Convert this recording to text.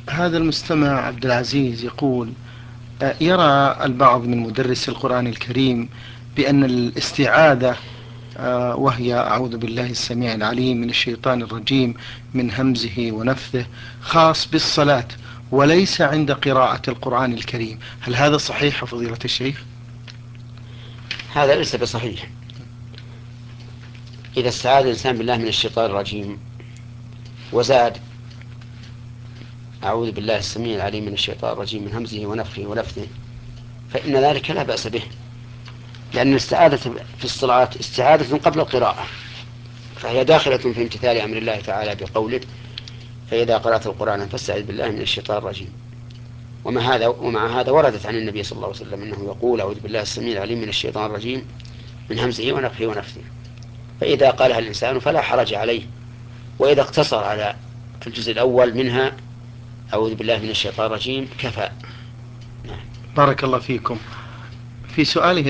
هذا المستمع عبد العزيز يقول: يرى البعض من مدرس القرآن الكريم بأن الاستعاذة، وهي أعوذ بالله السميع العليم من الشيطان الرجيم من همزه ونفثه، خاص بالصلاة وليس عند قراءة القرآن الكريم. هل هذا صحيح فضيلة الشيخ؟ هذا ليس بصحيح. إذا استعاذ الإنسان بالله من الشيطان الرجيم وزاد أعوذ بالله السميع العليم من الشيطان الرجيم من همزه ونفخه ونفثه، فإن ذلك لا بأس به، لأن الاستعاذة في الصلاة استعاذة قبل القراءة، فهي داخلة في امتثال أمر الله تعالى بقوله: فإذا قرأت القرآن فاستعذ بالله من الشيطان الرجيم. ومع هذا وردت عن النبي صلى الله عليه وسلم أنه يقول: أعوذ بالله السميع العليم من الشيطان الرجيم من همزه ونفخه ونفثه. فإذا قالها الإنسان فلا حرج عليه، وإذا اقتصر على الجزء الأول منها أعوذ بالله من الشيطان الرجيم كفى. نعم. بارك الله فيكم. في سؤاله